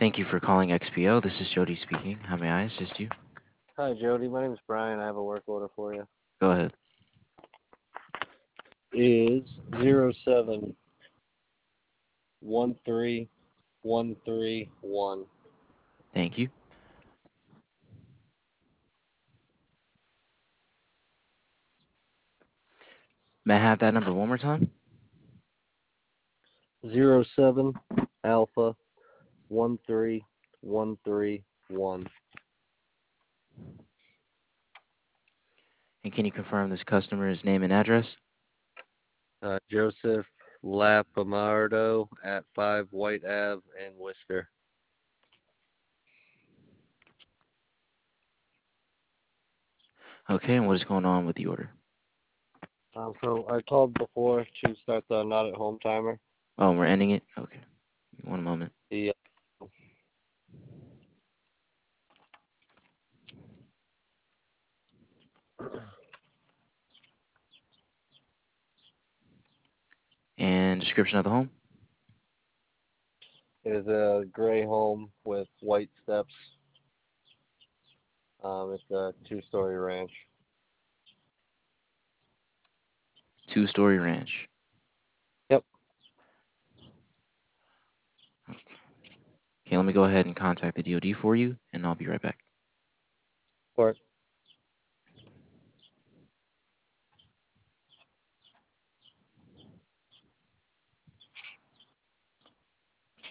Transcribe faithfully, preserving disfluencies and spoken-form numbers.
Thank you for calling X P O. This is Jody speaking. How may I assist you? Hi, Jody. My name is Brian. I have a work order for you. Go ahead. Is zero seven one three one three one. Thank you. May I have that number one more time? Zero seven Alpha one three one three one. And can you confirm this customer's name and address? Uh, Joseph Lapamardo at five White Ave in Worcester. Okay, and what is going on with the order? Um, so I called before to start the not at home timer. Oh, we're ending it? Okay. One moment. The And description of the home? is a gray home with white steps. Um, it's a two-story ranch. Two-story ranch. Yep. Okay, let me go ahead and contact the D O D for you, and I'll be right back. Or